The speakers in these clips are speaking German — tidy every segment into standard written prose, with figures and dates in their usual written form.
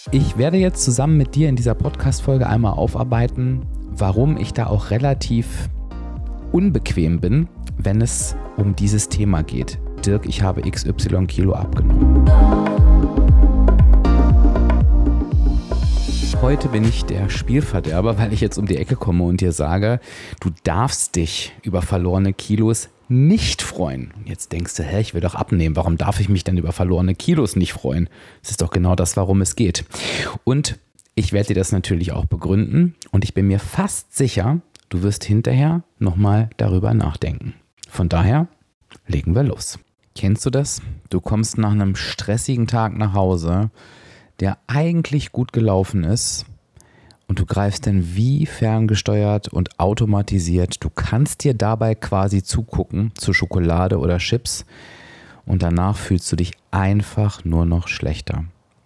Ich werde jetzt zusammen mit dir in dieser Podcast-Folge einmal aufarbeiten, warum ich da auch relativ unbequem bin, wenn es um dieses Thema geht. Dirk, ich habe XY Kilo abgenommen. Heute bin ich der Spielverderber, weil ich jetzt um die Ecke komme und dir sage, du darfst dich über verlorene Kilos nicht freuen. Und jetzt denkst du, ich will doch abnehmen. Warum darf ich mich denn über verlorene Kilos nicht freuen? Das ist doch genau das, worum es geht. Und ich werde dir das natürlich auch begründen und ich bin mir fast sicher, du wirst hinterher nochmal darüber nachdenken. Von daher legen wir los. Kennst du das? Du kommst nach einem stressigen Tag nach Hause, der eigentlich gut gelaufen ist und du greifst dann wie ferngesteuert und automatisiert. Du kannst dir dabei quasi zugucken zu Schokolade oder Chips und danach fühlst du dich einfach nur noch schlechter.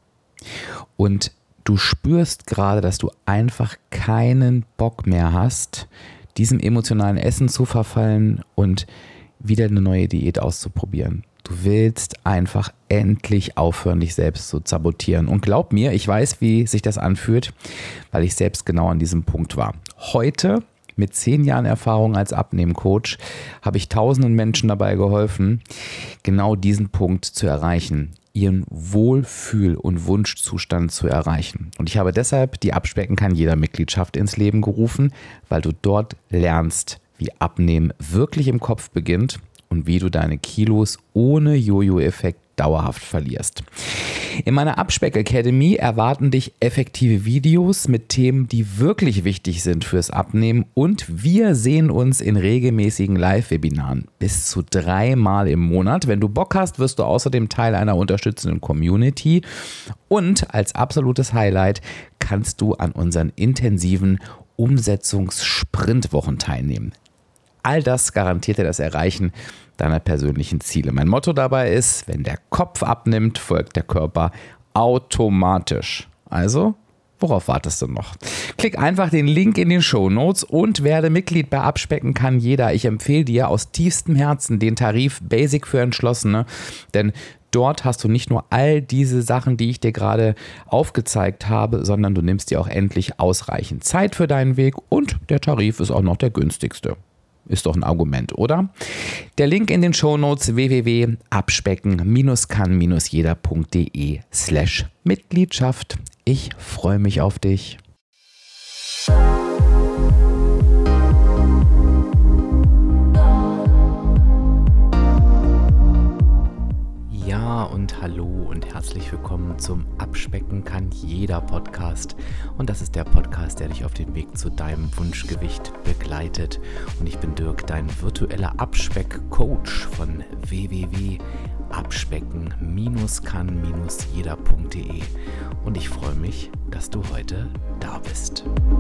Und du spürst gerade, dass du einfach keinen Bock mehr hast, diesem emotionalen Essen zu verfallen und wieder eine neue Diät auszuprobieren. Du willst einfach endlich aufhören, dich selbst zu sabotieren. Und glaub mir, ich weiß, wie sich das anfühlt, weil ich selbst genau an diesem Punkt war. Heute, mit 10 Jahren Erfahrung als Abnehmcoach, habe ich tausenden Menschen dabei geholfen, genau diesen Punkt zu erreichen, ihren Wohlfühl- und Wunschzustand zu erreichen. Und ich habe deshalb die Abspecken kann jeder Mitgliedschaft ins Leben gerufen, weil du dort lernst, wie Abnehmen wirklich im Kopf beginnt und wie du deine Kilos ohne Jojo-Effekt dauerhaft verlierst. In meiner Abspeck Academy erwarten dich effektive Videos mit Themen, die wirklich wichtig sind fürs Abnehmen und wir sehen uns in regelmäßigen Live-Webinaren bis zu 3 Mal im Monat. Wenn du Bock hast, wirst du außerdem Teil einer unterstützenden Community und als absolutes Highlight kannst du an unseren intensiven Umsetzungssprintwochen teilnehmen. All das garantiert dir das Erreichen deiner persönlichen Ziele. Mein Motto dabei ist, wenn der Kopf abnimmt, folgt der Körper automatisch. Also, worauf wartest du noch? Klick einfach den Link in den Shownotes und werde Mitglied bei Abspecken kann jeder. Ich empfehle dir aus tiefstem Herzen den Tarif Basic für Entschlossene, denn dort hast du nicht nur all diese Sachen, die ich dir gerade aufgezeigt habe, sondern du nimmst dir auch endlich ausreichend Zeit für deinen Weg und der Tarif ist auch noch der günstigste. Ist doch ein Argument, oder? Der Link in den Shownotes www.abspecken-kann-jeder.de/Mitgliedschaft. Ich freue mich auf dich. Ja und hallo und herzlich willkommen zum Abspecken kann jeder Podcast. Und das ist der Podcast, der dich auf dem Weg zu deinem Wunschgewicht begleitet. Und ich bin Dirk, dein virtueller Abspeck-Coach von www.abspecken-kann-jeder.de. Und ich freue mich, dass du heute da bist.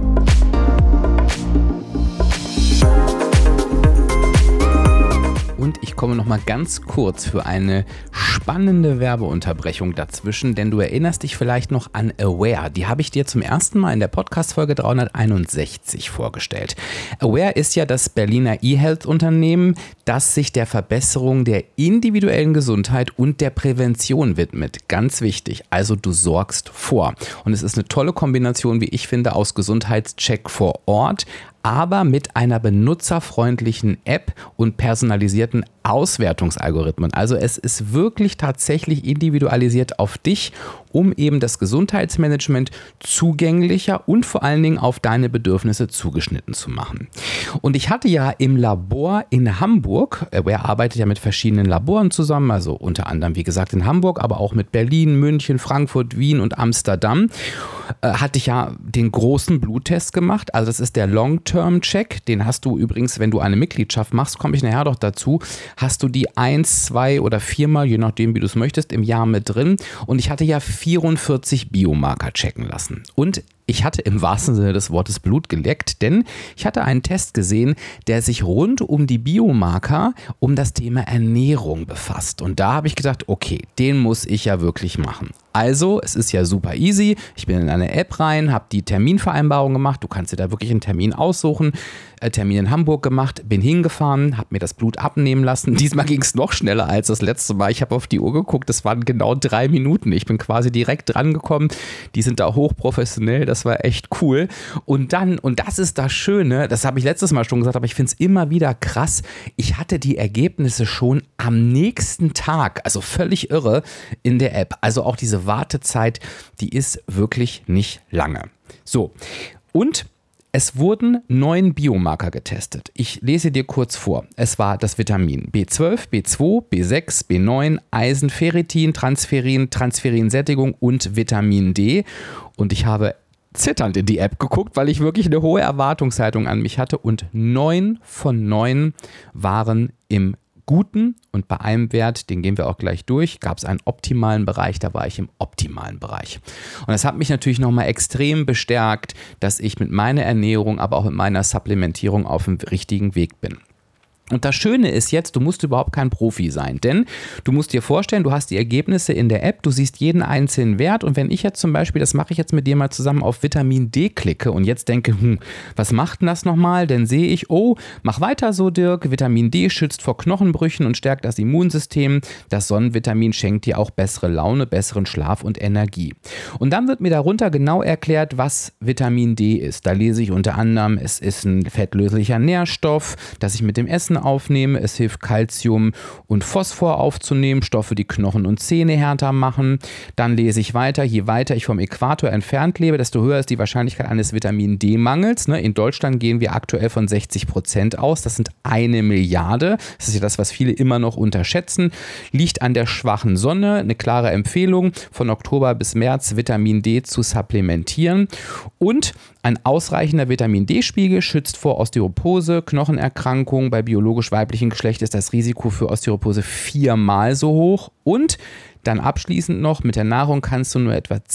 Und ich komme noch mal ganz kurz für eine spannende Werbeunterbrechung dazwischen, denn du erinnerst dich vielleicht noch an Aware. Die habe ich dir zum ersten Mal in der Podcast-Folge 361 vorgestellt. Aware ist ja das Berliner E-Health-Unternehmen, das sich der Verbesserung der individuellen Gesundheit und der Prävention widmet. Ganz wichtig, also du sorgst vor. Und es ist eine tolle Kombination, wie ich finde, aus Gesundheitscheck vor Ort, aber mit einer benutzerfreundlichen App und personalisierten Auswertungsalgorithmen. Also es ist wirklich tatsächlich individualisiert auf dich, um eben das Gesundheitsmanagement zugänglicher und vor allen Dingen auf deine Bedürfnisse zugeschnitten zu machen. Und ich hatte ja im Labor in Hamburg, Aware arbeitet ja mit verschiedenen Laboren zusammen, also unter anderem wie gesagt in Hamburg, aber auch mit Berlin, München, Frankfurt, Wien und Amsterdam, hatte ich ja den großen Bluttest gemacht. Also das ist der Long-Term-Check, den hast du übrigens, wenn du eine Mitgliedschaft machst, komme ich nachher doch dazu, hast du die 1, 2 oder 4 Mal, je nachdem wie du es möchtest, im Jahr mit drin. Und ich hatte ja 44 Biomarker checken lassen. Und ich hatte im wahrsten Sinne des Wortes Blut geleckt, denn ich hatte einen Test gesehen, der sich rund um die Biomarker um das Thema Ernährung befasst. Und da habe ich gedacht, okay, den muss ich ja wirklich machen. Also, es ist ja super easy. Ich bin in eine App rein, habe die Terminvereinbarung gemacht. Du kannst dir da wirklich einen Termin aussuchen. Termin in Hamburg gemacht, bin hingefahren, habe mir das Blut abnehmen lassen. Diesmal ging es noch schneller als das letzte Mal. Ich habe auf die Uhr geguckt, das waren genau 3 Minuten. Ich bin quasi direkt dran gekommen. Die sind da hochprofessionell, das war echt cool. Und dann, und das ist das Schöne, das habe ich letztes Mal schon gesagt, aber ich finde es immer wieder krass, ich hatte die Ergebnisse schon am nächsten Tag, also völlig irre, in der App. Also auch diese Wartezeit, die ist wirklich nicht lange. So, und es wurden 9 Biomarker getestet. Ich lese dir kurz vor. Es war das Vitamin B12, B2, B6, B9, Eisen, Ferritin, Transferinsättigung und Vitamin D. Und ich habe zitternd in die App geguckt, weil ich wirklich eine hohe Erwartungshaltung an mich hatte. Und 9 von 9 waren im Guten, und bei einem Wert, den gehen wir auch gleich durch, gab es einen optimalen Bereich, da war ich im optimalen Bereich. Und das hat mich natürlich nochmal extrem bestärkt, dass ich mit meiner Ernährung, aber auch mit meiner Supplementierung auf dem richtigen Weg bin. Und das Schöne ist jetzt, du musst überhaupt kein Profi sein, denn du musst dir vorstellen, du hast die Ergebnisse in der App, du siehst jeden einzelnen Wert, und wenn ich jetzt zum Beispiel, das mache ich jetzt mit dir mal zusammen, auf Vitamin D klicke und jetzt denke, was macht denn das nochmal, dann sehe ich, oh, mach weiter so, Dirk, Vitamin D schützt vor Knochenbrüchen und stärkt das Immunsystem, das Sonnenvitamin schenkt dir auch bessere Laune, besseren Schlaf und Energie. Und dann wird mir darunter genau erklärt, was Vitamin D ist. Da lese ich unter anderem, es ist ein fettlöslicher Nährstoff, das ich mit dem Essen aufnehme. Es hilft, Calcium und Phosphor aufzunehmen, Stoffe, die Knochen und Zähne härter machen. Dann lese ich weiter, je weiter ich vom Äquator entfernt lebe, desto höher ist die Wahrscheinlichkeit eines Vitamin D-Mangels. In Deutschland gehen wir aktuell von 60% aus. Das sind 1 Milliarde. Das ist ja das, was viele immer noch unterschätzen. Liegt an der schwachen Sonne. Eine klare Empfehlung, von Oktober bis März Vitamin D zu supplementieren. Und ein ausreichender Vitamin-D-Spiegel schützt vor Osteoporose, Knochenerkrankungen. Bei biologisch weiblichen Geschlecht ist das Risiko für Osteoporose 4-mal so hoch. Und dann abschließend noch, mit der Nahrung kannst du nur etwa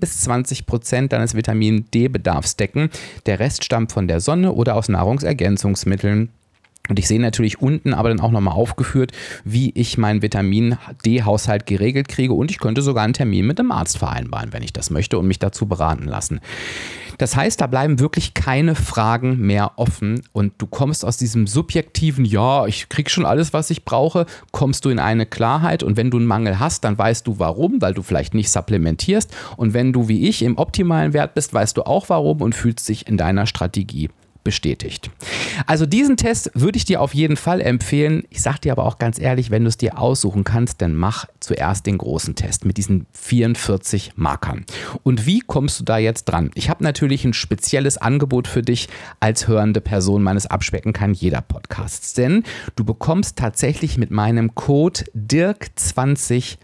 10-20% deines Vitamin-D-Bedarfs decken. Der Rest stammt von der Sonne oder aus Nahrungsergänzungsmitteln. Und ich sehe natürlich unten aber dann auch nochmal aufgeführt, wie ich meinen Vitamin-D-Haushalt geregelt kriege, und ich könnte sogar einen Termin mit einem Arzt vereinbaren, wenn ich das möchte, und mich dazu beraten lassen. Das heißt, da bleiben wirklich keine Fragen mehr offen, und du kommst aus diesem subjektiven, ja, ich krieg schon alles, was ich brauche, kommst du in eine Klarheit, und wenn du einen Mangel hast, dann weißt du warum, weil du vielleicht nicht supplementierst, und wenn du wie ich im optimalen Wert bist, weißt du auch warum und fühlst dich in deiner Strategie bestätigt. Also diesen Test würde ich dir auf jeden Fall empfehlen. Ich sage dir aber auch ganz ehrlich, wenn du es dir aussuchen kannst, dann mach zuerst den großen Test mit diesen 44 Markern. Und wie kommst du da jetzt dran? Ich habe natürlich ein spezielles Angebot für dich als hörende Person meines Abspecken kann jeder Podcasts, denn du bekommst tatsächlich mit meinem Code DIRK20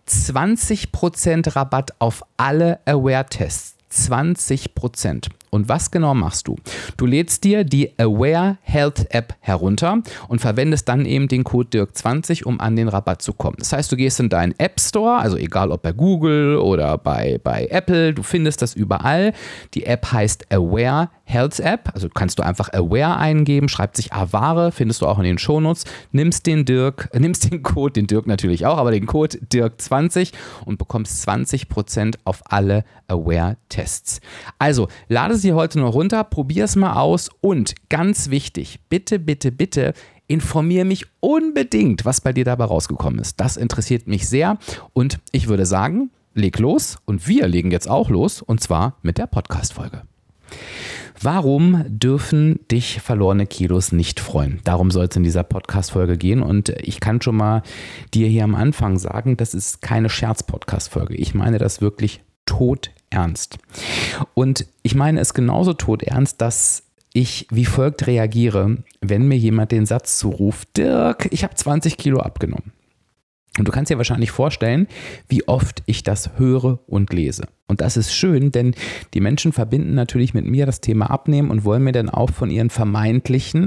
20% Rabatt auf alle Aware-Tests. 20%. Und was genau machst du? Du lädst dir die Aware Health App herunter und verwendest dann eben den Code DIRK20, um an den Rabatt zu kommen. Das heißt, du gehst in deinen App Store, also egal ob bei Google oder bei Apple, du findest das überall. Die App heißt Aware Health App, also kannst du einfach Aware eingeben, schreibt sich Aware, findest du auch in den Shownotes, nimmst den Code, den Dirk natürlich auch, aber den Code DIRK20 und bekommst 20% auf alle Aware-Tests. Also, lade sie heute noch runter, probier es mal aus, und ganz wichtig, bitte, bitte, bitte, informiere mich unbedingt, was bei dir dabei rausgekommen ist. Das interessiert mich sehr, und ich würde sagen, leg los, und wir legen jetzt auch los, und zwar mit der Podcast-Folge. Warum dürfen dich verlorene Kilos nicht freuen? Darum soll es in dieser Podcast-Folge gehen, und ich kann schon mal dir hier am Anfang sagen, das ist keine Scherz-Podcast-Folge. Ich meine das wirklich todernst. Und ich meine es genauso todernst, dass ich wie folgt reagiere, wenn mir jemand den Satz zuruft: Dirk, ich habe 20 Kilo abgenommen. Und du kannst dir wahrscheinlich vorstellen, wie oft ich das höre und lese. Und das ist schön, denn die Menschen verbinden natürlich mit mir das Thema Abnehmen und wollen mir dann auch von ihren vermeintlichen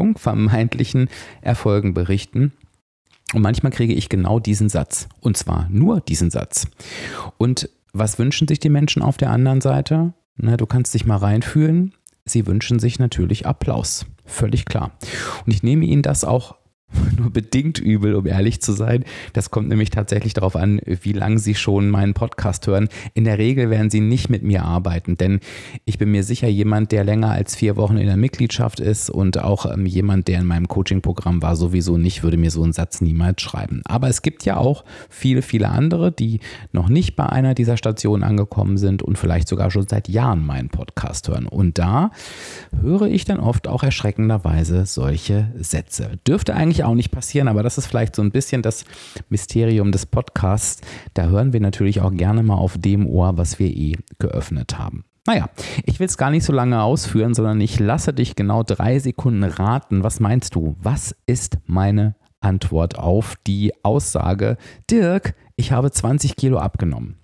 Erfolgen berichten. Und manchmal kriege ich genau diesen Satz. Und zwar nur diesen Satz. Und was wünschen sich die Menschen auf der anderen Seite? Na, du kannst dich mal reinfühlen. Sie wünschen sich natürlich Applaus. Völlig klar. Und ich nehme ihnen das auch nur bedingt übel, um ehrlich zu sein. Das kommt nämlich tatsächlich darauf an, wie lange Sie schon meinen Podcast hören. In der Regel werden Sie nicht mit mir arbeiten, denn ich bin mir sicher, jemand, der länger als 4 Wochen in der Mitgliedschaft ist und auch jemand, der in meinem Coaching-Programm war, sowieso nicht, würde mir so einen Satz niemals schreiben. Aber es gibt ja auch viele, viele andere, die noch nicht bei einer dieser Stationen angekommen sind und vielleicht sogar schon seit Jahren meinen Podcast hören. Und da höre ich dann oft auch erschreckenderweise solche Sätze. Dürfte eigentlich auch nicht passieren, aber das ist vielleicht so ein bisschen das Mysterium des Podcasts. Da hören wir natürlich auch gerne mal auf dem Ohr, was wir geöffnet haben. Naja, ich will es gar nicht so lange ausführen, sondern ich lasse dich genau 3 Sekunden raten. Was meinst du? Was ist meine Antwort auf die Aussage, Dirk, ich habe 20 Kilo abgenommen?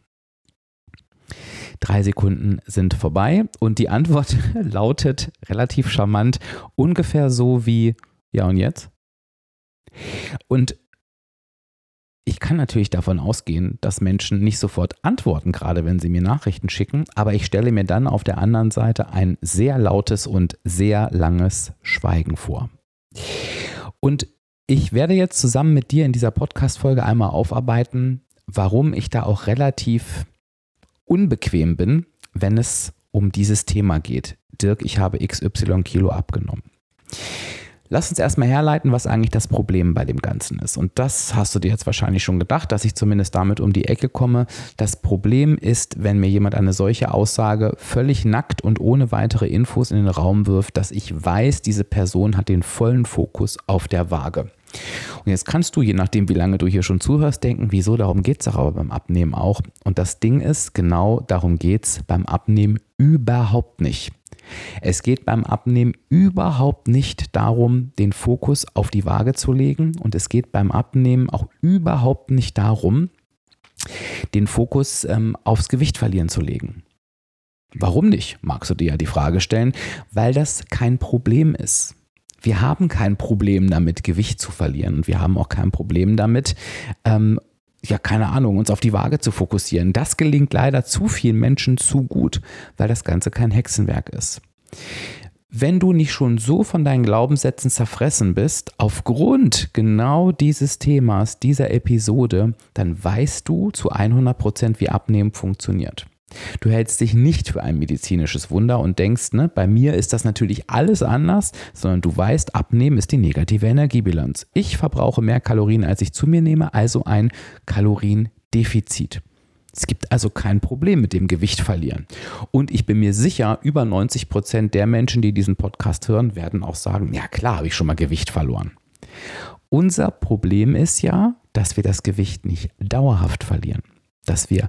3 Sekunden sind vorbei und die Antwort lautet relativ charmant, ungefähr so wie, ja und jetzt? Und ich kann natürlich davon ausgehen, dass Menschen nicht sofort antworten, gerade wenn sie mir Nachrichten schicken, aber ich stelle mir dann auf der anderen Seite ein sehr lautes und sehr langes Schweigen vor. Und ich werde jetzt zusammen mit dir in dieser Podcast-Folge einmal aufarbeiten, warum ich da auch relativ unbequem bin, wenn es um dieses Thema geht. Dirk, ich habe XY Kilo abgenommen. Lass uns erstmal herleiten, was eigentlich das Problem bei dem Ganzen ist. Und das hast du dir jetzt wahrscheinlich schon gedacht, dass ich zumindest damit um die Ecke komme. Das Problem ist, wenn mir jemand eine solche Aussage völlig nackt und ohne weitere Infos in den Raum wirft, dass ich weiß, diese Person hat den vollen Fokus auf der Waage. Und jetzt kannst du, je nachdem wie lange du hier schon zuhörst, denken, wieso, darum geht es doch aber beim Abnehmen auch. Und das Ding ist, genau darum geht es beim Abnehmen überhaupt nicht. Es geht beim Abnehmen überhaupt nicht darum, den Fokus auf die Waage zu legen, und es geht beim Abnehmen auch überhaupt nicht darum, den Fokus aufs Gewicht verlieren zu legen. Warum nicht, magst du dir ja die Frage stellen, weil das kein Problem ist. Wir haben kein Problem damit, Gewicht zu verlieren, und wir haben auch kein Problem damit, uns auf die Waage zu fokussieren. Das gelingt leider zu vielen Menschen zu gut, weil das Ganze kein Hexenwerk ist. Wenn du nicht schon so von deinen Glaubenssätzen zerfressen bist, aufgrund genau dieses Themas, dieser Episode, dann weißt du zu 100%, wie Abnehmen funktioniert. Du hältst dich nicht für ein medizinisches Wunder und denkst, bei mir ist das natürlich alles anders, sondern du weißt, Abnehmen ist die negative Energiebilanz. Ich verbrauche mehr Kalorien, als ich zu mir nehme, also ein Kaloriendefizit. Es gibt also kein Problem mit dem Gewicht verlieren. Und ich bin mir sicher, über 90% der Menschen, die diesen Podcast hören, werden auch sagen, ja klar, habe ich schon mal Gewicht verloren. Unser Problem ist ja, dass wir das Gewicht nicht dauerhaft verlieren, dass wir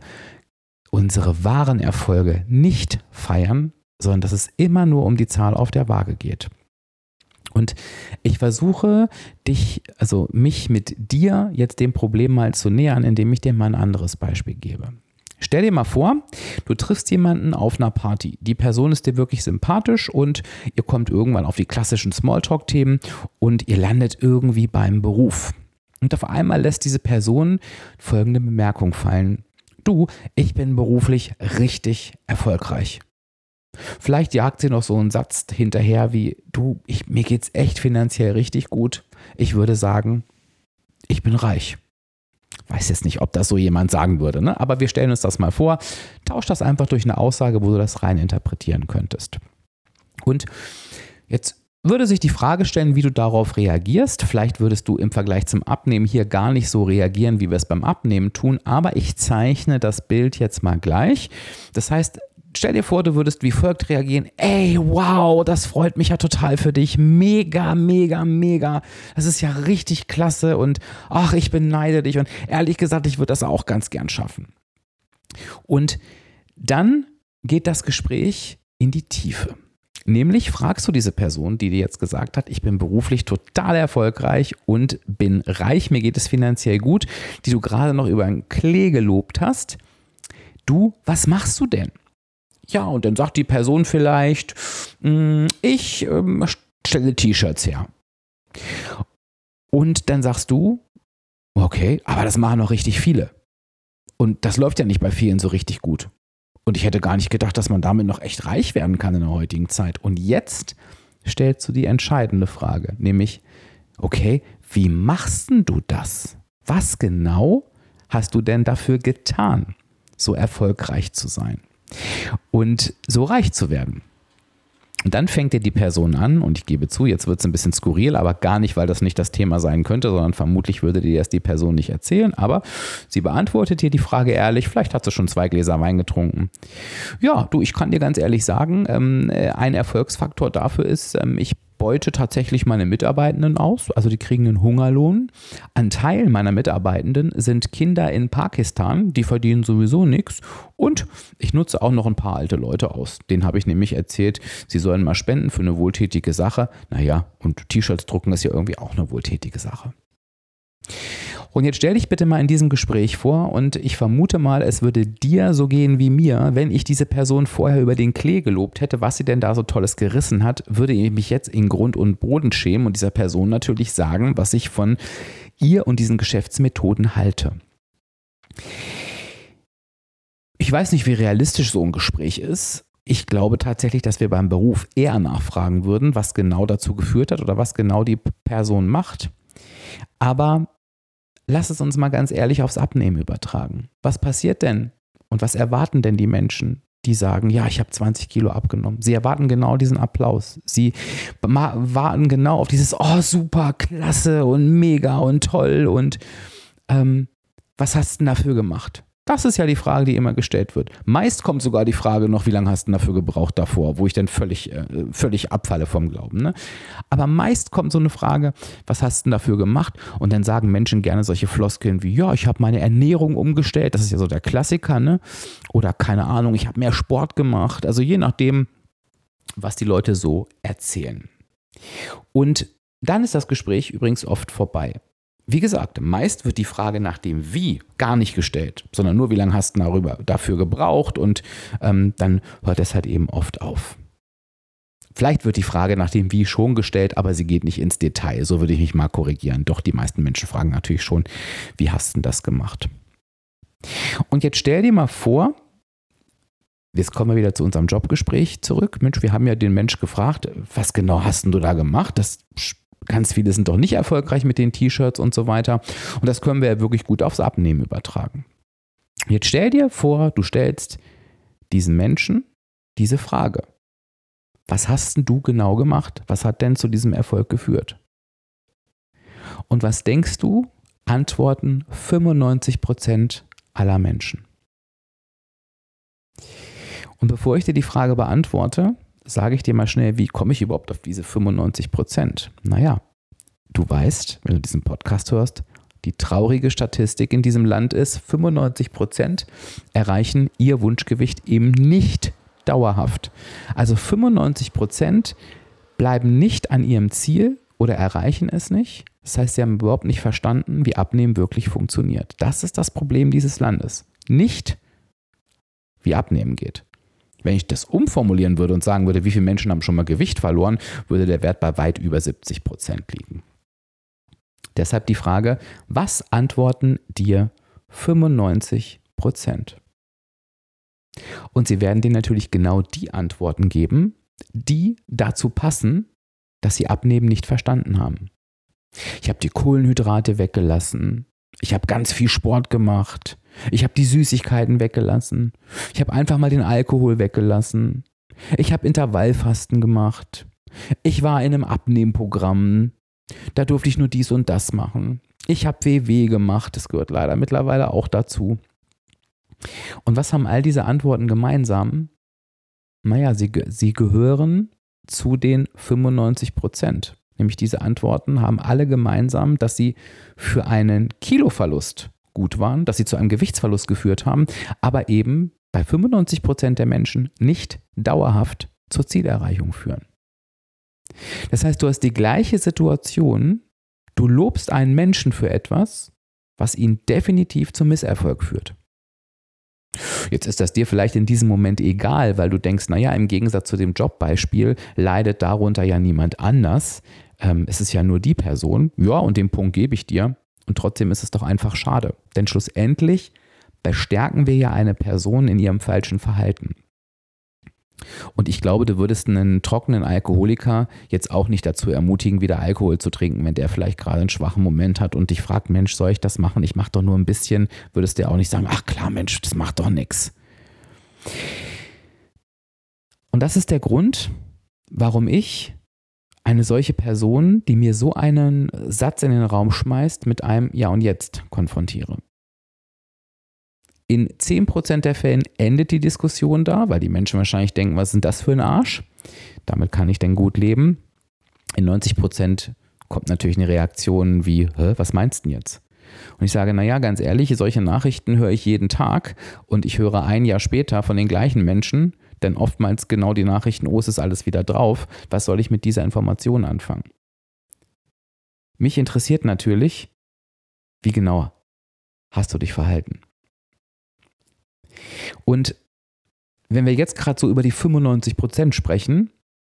unsere wahren Erfolge nicht feiern, sondern dass es immer nur um die Zahl auf der Waage geht. Und ich versuche mich mit dir jetzt dem Problem mal zu nähern, indem ich dir mal ein anderes Beispiel gebe. Stell dir mal vor, du triffst jemanden auf einer Party. Die Person ist dir wirklich sympathisch und ihr kommt irgendwann auf die klassischen Smalltalk-Themen und ihr landet irgendwie beim Beruf. Und auf einmal lässt diese Person folgende Bemerkung fallen. Du, ich bin beruflich richtig erfolgreich. Vielleicht jagt sie noch so einen Satz hinterher wie, mir geht's echt finanziell richtig gut. Ich würde sagen, ich bin reich. Weiß jetzt nicht, ob das so jemand sagen würde, ne? Aber wir stellen uns das mal vor. Tausch das einfach durch eine Aussage, wo du das rein interpretieren könntest. Und jetzt würde sich die Frage stellen, wie du darauf reagierst. Vielleicht würdest du im Vergleich zum Abnehmen hier gar nicht so reagieren, wie wir es beim Abnehmen tun, aber ich zeichne das Bild jetzt mal gleich. Das heißt, stell dir vor, du würdest wie folgt reagieren. Ey, wow, das freut mich ja total für dich. Mega, mega, mega. Das ist ja richtig klasse und ach, ich beneide dich und ehrlich gesagt, ich würde das auch ganz gern schaffen. Und dann geht das Gespräch in die Tiefe. Nämlich fragst du diese Person, die dir jetzt gesagt hat, ich bin beruflich total erfolgreich und bin reich, mir geht es finanziell gut, die du gerade noch über einen Klee gelobt hast. Du, was machst du denn? Ja, und dann sagt die Person vielleicht, ich stelle T-Shirts her. Und dann sagst du, okay, aber das machen noch richtig viele. Und das läuft ja nicht bei vielen so richtig gut. Und ich hätte gar nicht gedacht, dass man damit noch echt reich werden kann in der heutigen Zeit. Und jetzt stellst du die entscheidende Frage, nämlich, okay, wie machst denn du das? Was genau hast du denn dafür getan, so erfolgreich zu sein und so reich zu werden? Und dann fängt dir die Person an, und ich gebe zu, jetzt wird es ein bisschen skurril, aber gar nicht, weil das nicht das Thema sein könnte, sondern vermutlich würde dir das die Person nicht erzählen, aber sie beantwortet dir die Frage ehrlich, vielleicht hat sie schon 2 Gläser Wein getrunken. Ja, du, ich kann dir ganz ehrlich sagen, ein Erfolgsfaktor dafür ist, ich beute tatsächlich meine Mitarbeitenden aus, also die kriegen einen Hungerlohn. Ein Teil meiner Mitarbeitenden sind Kinder in Pakistan, die verdienen sowieso nichts, und ich nutze auch noch ein paar alte Leute aus. Denen habe ich nämlich erzählt, sie sollen mal spenden für eine wohltätige Sache. Naja, und T-Shirts drucken ist ja irgendwie auch eine wohltätige Sache. Und jetzt stell dich bitte mal in diesem Gespräch vor, und ich vermute mal, es würde dir so gehen wie mir, wenn ich diese Person vorher über den Klee gelobt hätte, was sie denn da so Tolles gerissen hat, würde ich mich jetzt in Grund und Boden schämen und dieser Person natürlich sagen, was ich von ihr und diesen Geschäftsmethoden halte. Ich weiß nicht, wie realistisch so ein Gespräch ist. Ich glaube tatsächlich, dass wir beim Beruf eher nachfragen würden, was genau dazu geführt hat oder was genau die Person macht. Aber lass es uns mal ganz ehrlich aufs Abnehmen übertragen. Was passiert denn und was erwarten denn die Menschen, die sagen, ja, ich habe 20 Kilo abgenommen? Sie erwarten genau diesen Applaus. Sie warten genau auf dieses, oh, super, klasse und mega und toll und was hast du denn dafür gemacht? Das ist ja die Frage, die immer gestellt wird. Meist kommt sogar die Frage noch, wie lange hast du dafür gebraucht davor, wo ich dann völlig abfalle vom Glauben. Ne? Aber meist kommt so eine Frage, was hast du denn dafür gemacht? Und dann sagen Menschen gerne solche Floskeln wie, ja, ich habe meine Ernährung umgestellt, das ist ja so der Klassiker, ne? Oder keine Ahnung, ich habe mehr Sport gemacht. Also je nachdem, was die Leute so erzählen. Und dann ist das Gespräch übrigens oft vorbei. Wie gesagt, meist wird die Frage nach dem Wie gar nicht gestellt, sondern nur, wie lange hast du dafür gebraucht, und dann hört es halt eben oft auf. Vielleicht wird die Frage nach dem Wie schon gestellt, aber sie geht nicht ins Detail, so würde ich mich mal korrigieren. Doch die meisten Menschen fragen natürlich schon, wie hast du denn das gemacht? Und jetzt stell dir mal vor, jetzt kommen wir wieder zu unserem Jobgespräch zurück. Mensch, wir haben ja den Mensch gefragt, was genau hast denn du da gemacht? Ganz viele sind doch nicht erfolgreich mit den T-Shirts und so weiter. Und das können wir ja wirklich gut aufs Abnehmen übertragen. Jetzt stell dir vor, du stellst diesen Menschen diese Frage. Was hast denn du genau gemacht? Was hat denn zu diesem Erfolg geführt? Und was denkst du, antworten 95% aller Menschen. Und bevor ich dir die Frage beantworte, sage ich dir mal schnell, wie komme ich überhaupt auf diese 95%? Naja, du weißt, wenn du diesen Podcast hörst, die traurige Statistik in diesem Land ist, 95% erreichen ihr Wunschgewicht eben nicht dauerhaft. Also 95% bleiben nicht an ihrem Ziel oder erreichen es nicht. Das heißt, sie haben überhaupt nicht verstanden, wie Abnehmen wirklich funktioniert. Das ist das Problem dieses Landes. Nicht, wie Abnehmen geht. Wenn ich das umformulieren würde und sagen würde, wie viele Menschen haben schon mal Gewicht verloren, würde der Wert bei weit über 70% liegen. Deshalb die Frage, was antworten dir 95%? Und sie werden dir natürlich genau die Antworten geben, die dazu passen, dass sie Abnehmen nicht verstanden haben. Ich habe die Kohlenhydrate weggelassen. Ich habe ganz viel Sport gemacht. Ich habe die Süßigkeiten weggelassen. Ich habe einfach mal den Alkohol weggelassen. Ich habe Intervallfasten gemacht. Ich war in einem Abnehmprogramm. Da durfte ich nur dies und das machen. Ich habe WW gemacht. Das gehört leider mittlerweile auch dazu. Und was haben all diese Antworten gemeinsam? Naja, sie gehören zu den 95%. Nämlich diese Antworten haben alle gemeinsam, dass sie für einen Kiloverlust gut waren, dass sie zu einem Gewichtsverlust geführt haben, aber eben bei 95% der Menschen nicht dauerhaft zur Zielerreichung führen. Das heißt, du hast die gleiche Situation, du lobst einen Menschen für etwas, was ihn definitiv zum Misserfolg führt. Jetzt ist das dir vielleicht in diesem Moment egal, weil du denkst, naja, im Gegensatz zu dem Jobbeispiel leidet darunter ja niemand anders. Es ist ja nur die Person. Ja, und den Punkt gebe ich dir. Und trotzdem ist es doch einfach schade. Denn schlussendlich bestärken wir ja eine Person in ihrem falschen Verhalten. Und ich glaube, du würdest einen trockenen Alkoholiker jetzt auch nicht dazu ermutigen, wieder Alkohol zu trinken, wenn der vielleicht gerade einen schwachen Moment hat und dich fragt, Mensch, soll ich das machen? Ich mache doch nur ein bisschen. Würdest du ja auch nicht sagen, ach klar, Mensch, das macht doch nichts. Und das ist der Grund, warum ich eine solche Person, die mir so einen Satz in den Raum schmeißt, mit einem Ja und jetzt konfrontiere. In 10% der Fällen endet die Diskussion da, weil die Menschen wahrscheinlich denken, was ist denn das für ein Arsch? Damit kann ich denn gut leben. In 90% kommt natürlich eine Reaktion wie, was meinst du denn jetzt? Und ich sage, naja, ganz ehrlich, solche Nachrichten höre ich jeden Tag und ich höre ein Jahr später von den gleichen Menschen, denn oftmals genau die Nachrichten, es ist alles wieder drauf. Was soll ich mit dieser Information anfangen? Mich interessiert natürlich, wie genau hast du dich verhalten? Und wenn wir jetzt gerade so über die 95% sprechen,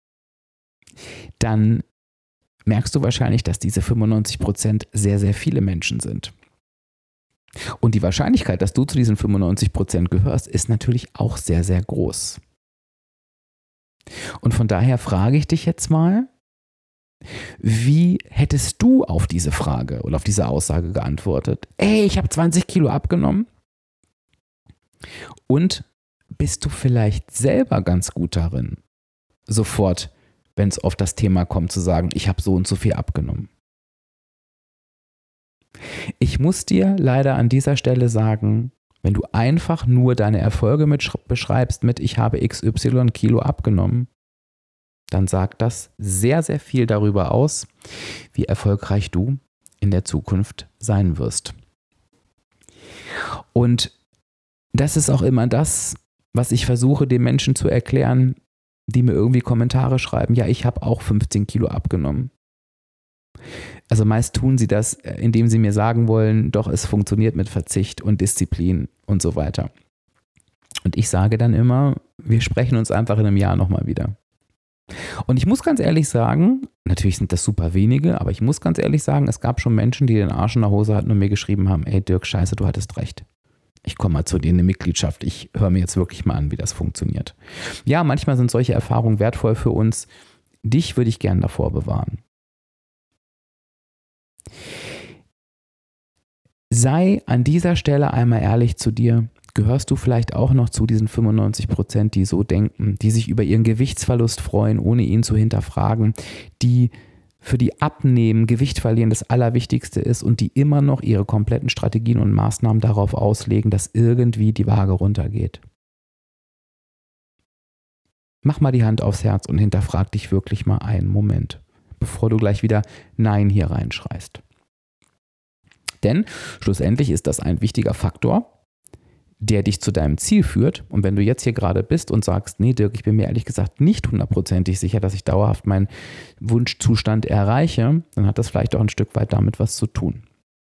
dann merkst du wahrscheinlich, dass diese 95% sehr, sehr viele Menschen sind. Und die Wahrscheinlichkeit, dass du zu diesen 95% gehörst, ist natürlich auch sehr, sehr groß. Und von daher frage ich dich jetzt mal, wie hättest du auf diese Frage oder auf diese Aussage geantwortet? Ey, ich habe 20 Kilo abgenommen. Und bist du vielleicht selber ganz gut darin, sofort, wenn es auf das Thema kommt, zu sagen, ich habe so und so viel abgenommen? Ich muss dir leider an dieser Stelle sagen, wenn du einfach nur deine Erfolge beschreibst mit ich habe XY Kilo abgenommen, dann sagt das sehr, sehr viel darüber aus, wie erfolgreich du in der Zukunft sein wirst. Und das ist auch immer das, was ich versuche, den Menschen zu erklären, die mir irgendwie Kommentare schreiben. Ja, ich habe auch 15 Kilo abgenommen. Also meist tun sie das, indem sie mir sagen wollen, doch es funktioniert mit Verzicht und Disziplin und so weiter. Und ich sage dann immer, wir sprechen uns einfach in einem Jahr nochmal wieder. Und ich muss ganz ehrlich sagen, natürlich sind das super wenige, aber ich muss ganz ehrlich sagen, es gab schon Menschen, die den Arsch in der Hose hatten und mir geschrieben haben, ey Dirk, scheiße, du hattest recht. Ich komme mal zu dir in eine Mitgliedschaft. Ich höre mir jetzt wirklich mal an, wie das funktioniert. Ja, manchmal sind solche Erfahrungen wertvoll für uns. Dich würde ich gern davor bewahren. Sei an dieser Stelle einmal ehrlich zu dir. Gehörst du vielleicht auch noch zu diesen 95%, die so denken, die sich über ihren Gewichtsverlust freuen, ohne ihn zu hinterfragen, die für die Abnehmen, Gewicht verlieren das Allerwichtigste ist und die immer noch ihre kompletten Strategien und Maßnahmen darauf auslegen, dass irgendwie die Waage runtergeht? Mach mal die Hand aufs Herz und hinterfrag dich wirklich mal einen Moment, bevor du gleich wieder Nein hier reinschreist. Denn schlussendlich ist das ein wichtiger Faktor, der dich zu deinem Ziel führt. Und wenn du jetzt hier gerade bist und sagst, nee Dirk, ich bin mir ehrlich gesagt nicht 100% sicher, dass ich dauerhaft meinen Wunschzustand erreiche, dann hat das vielleicht auch ein Stück weit damit was zu tun.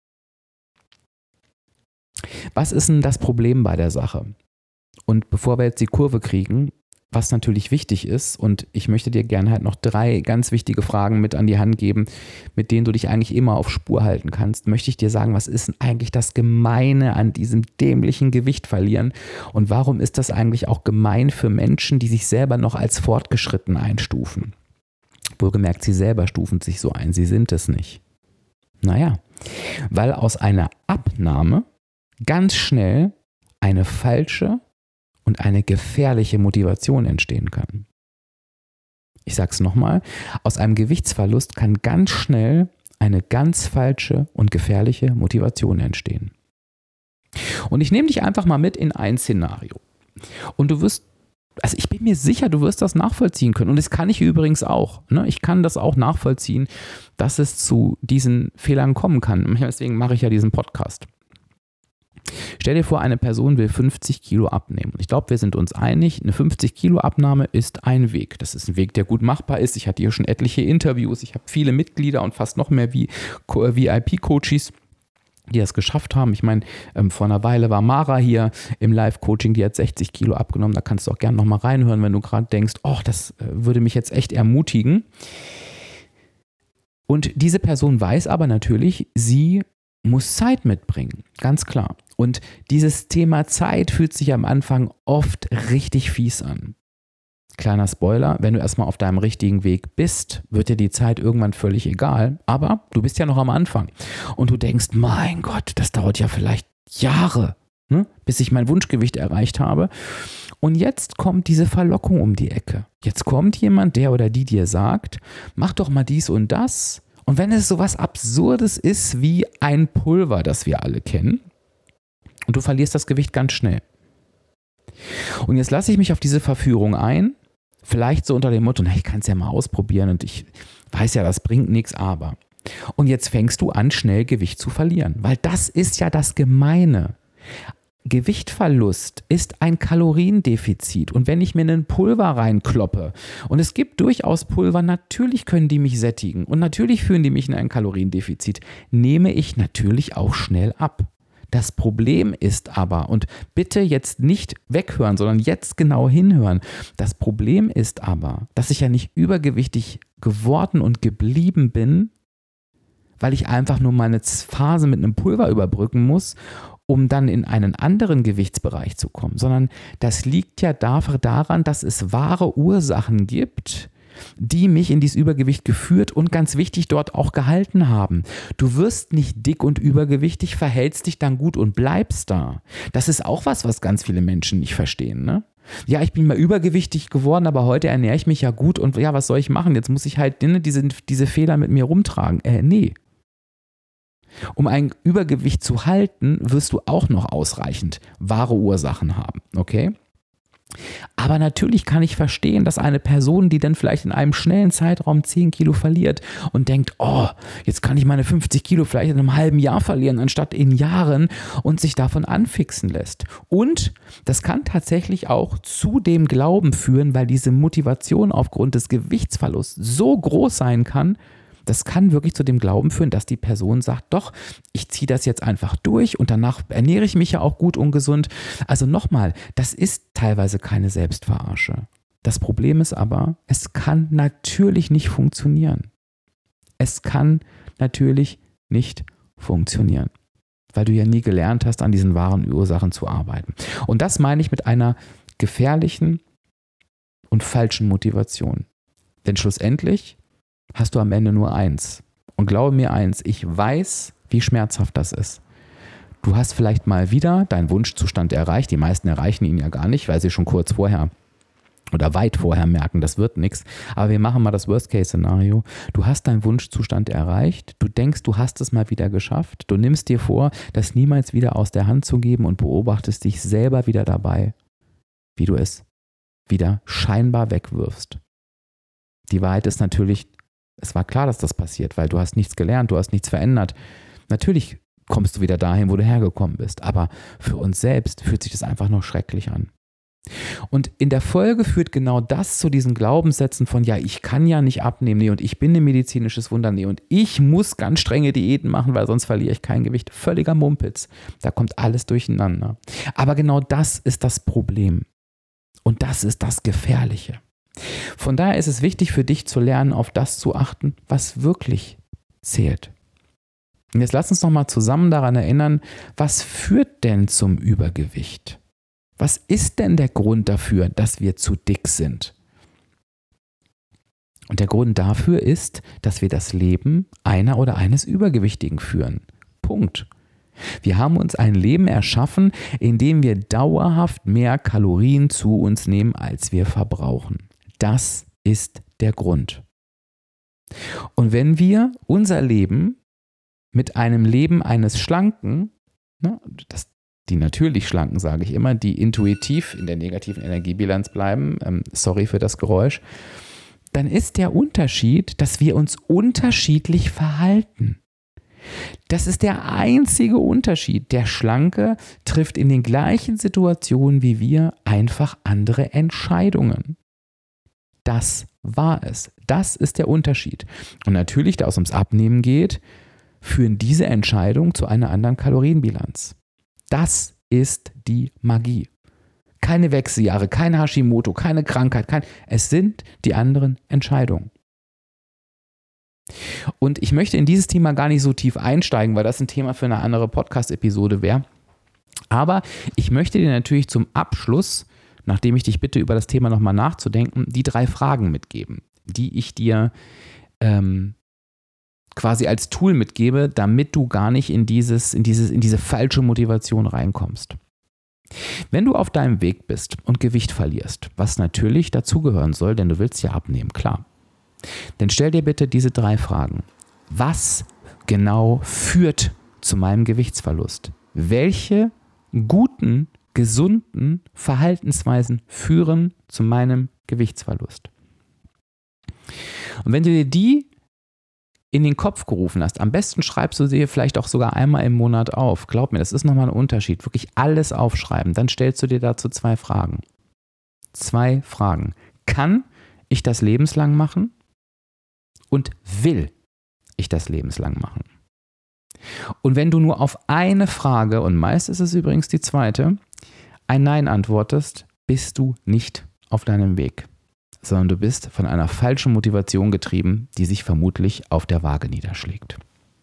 Was ist denn das Problem bei der Sache? Und bevor wir jetzt die Kurve kriegen, was natürlich wichtig ist, und ich möchte dir gerne halt noch 3 ganz wichtige Fragen mit an die Hand geben, mit denen du dich eigentlich immer auf Spur halten kannst, möchte ich dir sagen, was ist denn eigentlich das Gemeine an diesem dämlichen Gewicht verlieren und warum ist das eigentlich auch gemein für Menschen, die sich selber noch als fortgeschritten einstufen? Wohlgemerkt, sie selber stufen sich so ein, sie sind es nicht. Naja, weil aus einer Abnahme ganz schnell eine falsche und eine gefährliche Motivation entstehen kann. Ich sage es nochmal, aus einem Gewichtsverlust kann ganz schnell eine ganz falsche und gefährliche Motivation entstehen. Und ich nehme dich einfach mal mit in ein Szenario. Und du wirst, also ich bin mir sicher, du wirst das nachvollziehen können. Und das kann ich übrigens auch. Ne? Ich kann das auch nachvollziehen, dass es zu diesen Fehlern kommen kann. Deswegen mache ich ja diesen Podcast. Stell dir vor, eine Person will 50 Kilo abnehmen. Ich glaube, wir sind uns einig, eine 50 Kilo Abnahme ist ein Weg. Das ist ein Weg, der gut machbar ist. Ich hatte hier schon etliche Interviews. Ich habe viele Mitglieder und fast noch mehr wie VIP-Coaches, die das geschafft haben. Ich meine, vor einer Weile war Mara hier im Live-Coaching, die hat 60 Kilo abgenommen. Da kannst du auch gerne nochmal reinhören, wenn du gerade denkst, oh, das würde mich jetzt echt ermutigen. Und diese Person weiß aber natürlich, sie muss Zeit mitbringen, ganz klar. Und dieses Thema Zeit fühlt sich am Anfang oft richtig fies an. kleiner Spoiler, wenn du erstmal auf deinem richtigen Weg bist, wird dir die Zeit irgendwann völlig egal. Aber du bist ja noch am Anfang. Und du denkst, mein Gott, das dauert ja vielleicht Jahre, bis ich mein Wunschgewicht erreicht habe. Und jetzt kommt diese Verlockung um die Ecke. Jetzt kommt jemand, der oder die dir sagt, mach doch mal dies und das. Und wenn es so was Absurdes ist wie ein Pulver, das wir alle kennen, und du verlierst das Gewicht ganz schnell. Und jetzt lasse ich mich auf diese Verführung ein, vielleicht so unter dem Motto, ich kann es ja mal ausprobieren und ich weiß ja, das bringt nichts, aber. Und jetzt fängst du an, schnell Gewicht zu verlieren, weil das ist ja das Gemeine. Gewichtverlust ist ein Kaloriendefizit und wenn ich mir einen Pulver reinkloppe und es gibt durchaus Pulver, natürlich können die mich sättigen und natürlich führen die mich in ein Kaloriendefizit, nehme ich natürlich auch schnell ab. Das Problem ist aber, und bitte jetzt nicht weghören, sondern jetzt genau hinhören, das Problem ist aber, dass ich ja nicht übergewichtig geworden und geblieben bin, weil ich einfach nur meine Phase mit einem Pulver überbrücken muss, um dann in einen anderen Gewichtsbereich zu kommen, sondern das liegt ja daran, dass es wahre Ursachen gibt, die mich in dieses Übergewicht geführt und ganz wichtig dort auch gehalten haben. Du wirst nicht dick und übergewichtig, verhältst dich dann gut und bleibst da. Das ist auch was ganz viele Menschen nicht verstehen, ne? Ja, ich bin mal übergewichtig geworden, aber heute ernähre ich mich ja gut und ja, was soll ich machen? Jetzt muss ich halt diese Fehler mit mir rumtragen. Nee. Um ein Übergewicht zu halten, wirst du auch noch ausreichend wahre Ursachen haben, okay? Aber natürlich kann ich verstehen, dass eine Person, die dann vielleicht in einem schnellen Zeitraum 10 Kilo verliert und denkt, jetzt kann ich meine 50 Kilo vielleicht in einem halben Jahr verlieren, anstatt in Jahren und sich davon anfixen lässt. Und das kann tatsächlich auch zu dem Glauben führen, weil diese Motivation aufgrund des Gewichtsverlusts so groß sein kann, das kann wirklich zu dem Glauben führen, dass die Person sagt, doch, ich ziehe das jetzt einfach durch und danach ernähre ich mich ja auch gut und gesund. Also nochmal, das ist teilweise keine Selbstverarsche. Das Problem ist aber, es kann natürlich nicht funktionieren. Es kann natürlich nicht funktionieren, weil du ja nie gelernt hast, an diesen wahren Ursachen zu arbeiten. Und das meine ich mit einer gefährlichen und falschen Motivation. Denn schlussendlich hast du am Ende nur eins. Und glaube mir eins, ich weiß, wie schmerzhaft das ist. Du hast vielleicht mal wieder deinen Wunschzustand erreicht. Die meisten erreichen ihn ja gar nicht, weil sie schon kurz vorher oder weit vorher merken, das wird nichts. Aber wir machen mal das Worst-Case-Szenario. Du hast deinen Wunschzustand erreicht. Du denkst, du hast es mal wieder geschafft. Du nimmst dir vor, das niemals wieder aus der Hand zu geben und beobachtest dich selber wieder dabei, wie du es wieder scheinbar wegwirfst. Die Wahrheit ist natürlich, es war klar, dass das passiert, weil du hast nichts gelernt, du hast nichts verändert. Natürlich kommst du wieder dahin, wo du hergekommen bist, aber für uns selbst fühlt sich das einfach noch schrecklich an. Und in der Folge führt genau das zu diesen Glaubenssätzen von, ja, ich kann ja nicht abnehmen, nee, und ich bin ein medizinisches Wunder, nee, und ich muss ganz strenge Diäten machen, weil sonst verliere ich kein Gewicht. Völliger Mumpitz. Da kommt alles durcheinander. Aber genau das ist das Problem. Und das ist das Gefährliche. Von daher ist es wichtig für dich zu lernen, auf das zu achten, was wirklich zählt. Und jetzt lass uns noch mal zusammen daran erinnern, was führt denn zum Übergewicht? Was ist denn der Grund dafür, dass wir zu dick sind? Und der Grund dafür ist, dass wir das Leben einer oder eines Übergewichtigen führen. Punkt. Wir haben uns ein Leben erschaffen, in dem wir dauerhaft mehr Kalorien zu uns nehmen, als wir verbrauchen. Das ist der Grund. Und wenn wir unser Leben mit einem Leben eines Schlanken, die natürlich Schlanken, sage ich immer, die intuitiv in der negativen Energiebilanz bleiben, sorry für das Geräusch, dann ist der Unterschied, dass wir uns unterschiedlich verhalten. Das ist der einzige Unterschied. Der Schlanke trifft in den gleichen Situationen wie wir einfach andere Entscheidungen. Das war es. Das ist der Unterschied. Und natürlich, da es ums Abnehmen geht, führen diese Entscheidungen zu einer anderen Kalorienbilanz. Das ist die Magie. Keine Wechseljahre, kein Hashimoto, keine Krankheit, es sind die anderen Entscheidungen. Und ich möchte in dieses Thema gar nicht so tief einsteigen, weil das ein Thema für eine andere Podcast-Episode wäre. Aber ich möchte dir natürlich zum Abschluss nachdem ich dich bitte, über das Thema nochmal nachzudenken, die 3 Fragen mitgeben, die ich dir quasi als Tool mitgebe, damit du gar nicht in diese falsche Motivation reinkommst. Wenn du auf deinem Weg bist und Gewicht verlierst, was natürlich dazugehören soll, denn du willst ja abnehmen, klar, dann stell dir bitte diese 3 Fragen. Was genau führt zu meinem Gewichtsverlust? Welche guten, gesunden Verhaltensweisen führen zu meinem Gewichtsverlust? Und wenn du dir die in den Kopf gerufen hast, am besten schreibst du sie vielleicht auch sogar einmal im Monat auf. Glaub mir, das ist nochmal ein Unterschied. Wirklich alles aufschreiben. Dann stellst du dir dazu 2 Fragen. 2 Fragen. Kann ich das lebenslang machen? Und will ich das lebenslang machen? Und wenn du nur auf eine Frage, und meist ist es übrigens die zweite, ein Nein antwortest, bist du nicht auf deinem Weg, sondern du bist von einer falschen Motivation getrieben, die sich vermutlich auf der Waage niederschlägt.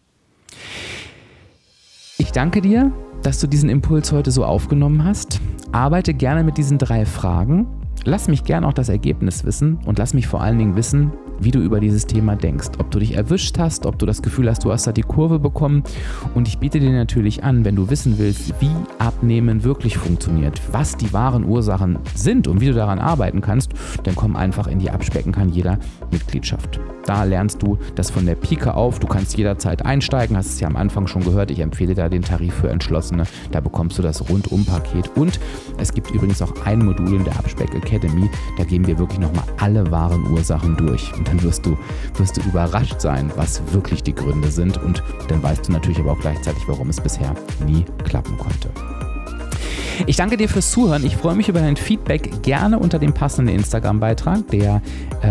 Ich danke dir, dass du diesen Impuls heute so aufgenommen hast. Arbeite gerne mit diesen 3 Fragen. Lass mich gerne auch das Ergebnis wissen und lass mich vor allen Dingen wissen, wie du über dieses Thema denkst. Ob du dich erwischt hast, ob du das Gefühl hast, du hast da die Kurve bekommen. Und ich biete dir natürlich an, wenn du wissen willst, wie Abnehmen wirklich funktioniert, was die wahren Ursachen sind und wie du daran arbeiten kannst, dann komm einfach in die Abspecken kann jeder Mitgliedschaft. Da lernst du das von der Pike auf. Du kannst jederzeit einsteigen, hast es ja am Anfang schon gehört. Ich empfehle da den Tarif für Entschlossene. Da bekommst du das Rundum-Paket. Und es gibt übrigens auch ein Modul in der Abspeck Academy. Da gehen wir wirklich nochmal alle wahren Ursachen durch. Und dann wirst du überrascht sein, was wirklich die Gründe sind. Und dann weißt du natürlich aber auch gleichzeitig, warum es bisher nie klappen konnte. Ich danke dir fürs Zuhören. Ich freue mich über dein Feedback, gerne unter dem passenden Instagram-Beitrag. Der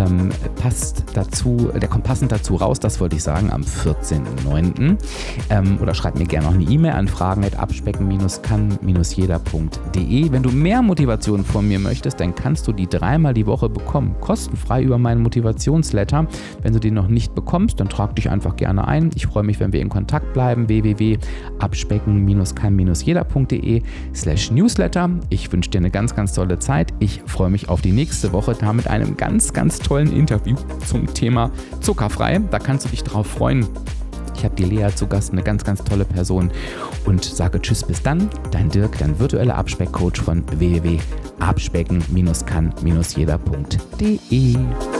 kommt passend dazu raus, das wollte ich sagen, am 14.09. Oder schreib mir gerne noch eine E-Mail an fragen@abspecken-kann-jeder.de. Wenn du mehr Motivation von mir möchtest, dann kannst du die 3-mal die Woche bekommen, kostenfrei über meinen Motivationsletter. Wenn du den noch nicht bekommst, dann trag dich einfach gerne ein. Ich freue mich, wenn wir in Kontakt bleiben. www.abspecken-kann-jeder.de/Newsletter. Ich wünsche dir eine ganz, ganz tolle Zeit. Ich freue mich auf die nächste Woche, da mit einem ganz, ganz tollen Interview zum Thema zuckerfrei. Da kannst du dich drauf freuen. Ich habe die Lea zu Gast, eine ganz, ganz tolle Person, und sage Tschüss, bis dann. Dein Dirk, dein virtueller Abspeckcoach von www.abspecken-kann-jeder.de.